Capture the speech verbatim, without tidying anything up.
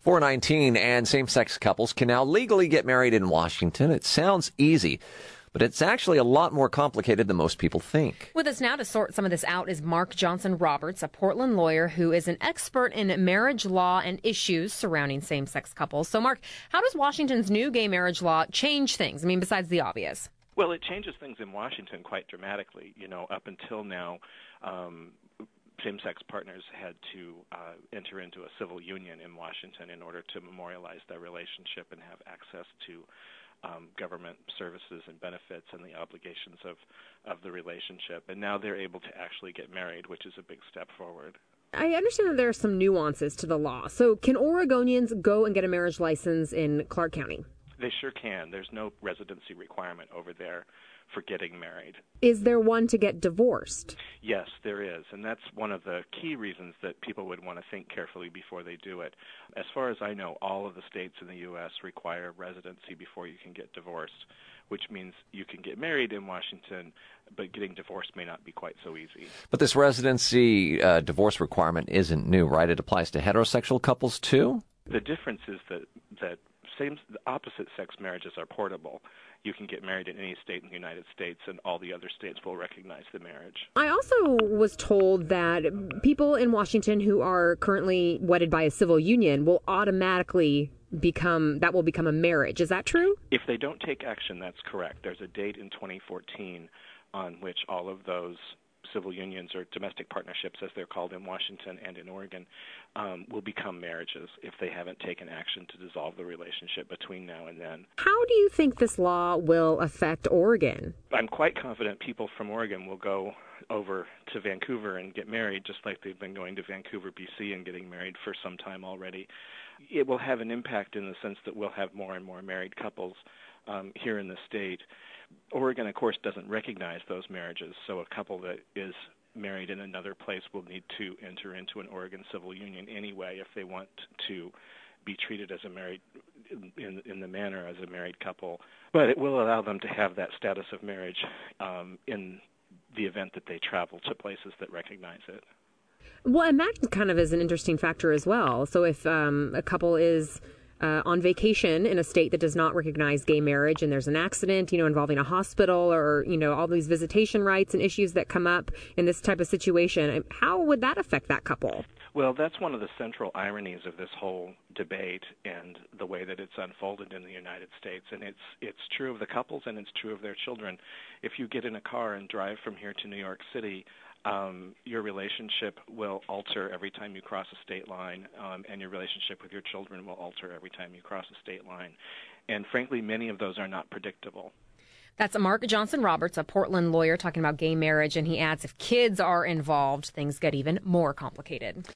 four nineteen and same-sex couples can now legally get married in Washington. It sounds easy, but it's actually a lot more complicated than most people think. With us now to sort some of this out is Mark Johnson Roberts, a Portland lawyer who is an expert in marriage law and issues surrounding same-sex couples. So, Mark, how does Washington's new gay marriage law change things? I mean, besides the obvious. Well, it changes things in Washington quite dramatically. You know, up until now, um, same-sex partners had to uh, enter into a civil union in Washington in order to memorialize their relationship and have access to um, government services and benefits and the obligations of, of the relationship. And now they're able to actually get married, which is a big step forward. I understand that there are some nuances to the law. So can Oregonians go and get a marriage license in Clark County? They sure can. There's no residency requirement over there for getting married. Is there one to get divorced? Yes, there is, and that's one of the key reasons that people would want to think carefully before they do it. As far as I know, all of the states in the U S require residency before you can get divorced, which means you can get married in Washington, but getting divorced may not be quite so easy. But this residency uh, divorce requirement isn't new, right? It applies to heterosexual couples, too? The difference is that, that same opposite-sex marriages are portable. You can get married in any state in the United States, and all the other states will recognize the marriage. I also was told that people in Washington who are currently wedded by a civil union will automatically become, that will become a marriage. Is that true? If they don't take action, that's correct. There's a date in twenty fourteen on which all of those civil unions, or domestic partnerships as they're called in Washington and in Oregon, um, will become marriages if they haven't taken action to dissolve the relationship between now and then. How do you think this law will affect Oregon? I'm quite confident people from Oregon will go over to Vancouver and get married, just like they've been going to Vancouver, B C and getting married for some time already. It will have an impact in the sense that we'll have more and more married couples um, here in the state. Oregon, of course, doesn't recognize those marriages, so a couple that is married in another place will need to enter into an Oregon civil union anyway if they want to be treated as a married in, in the manner as a married couple. But it will allow them to have that status of marriage um, in the event that they travel to places that recognize it. Well, and that kind of is an interesting factor as well. So if um, a couple is Uh, on vacation in a state that does not recognize gay marriage and there's an accident, you know, involving a hospital or, you know, all these visitation rights and issues that come up in this type of situation, how would that affect that couple? Well, that's one of the central ironies of this whole debate and the way that it's unfolded in the United States. And it's it's true of the couples and it's true of their children. If you get in a car and drive from here to New York City, Um, your relationship will alter every time you cross a state line, um, and your relationship with your children will alter every time you cross a state line. And frankly, many of those are not predictable. That's Mark Johnson Roberts, a Portland lawyer, talking about gay marriage, and he adds if kids are involved, things get even more complicated.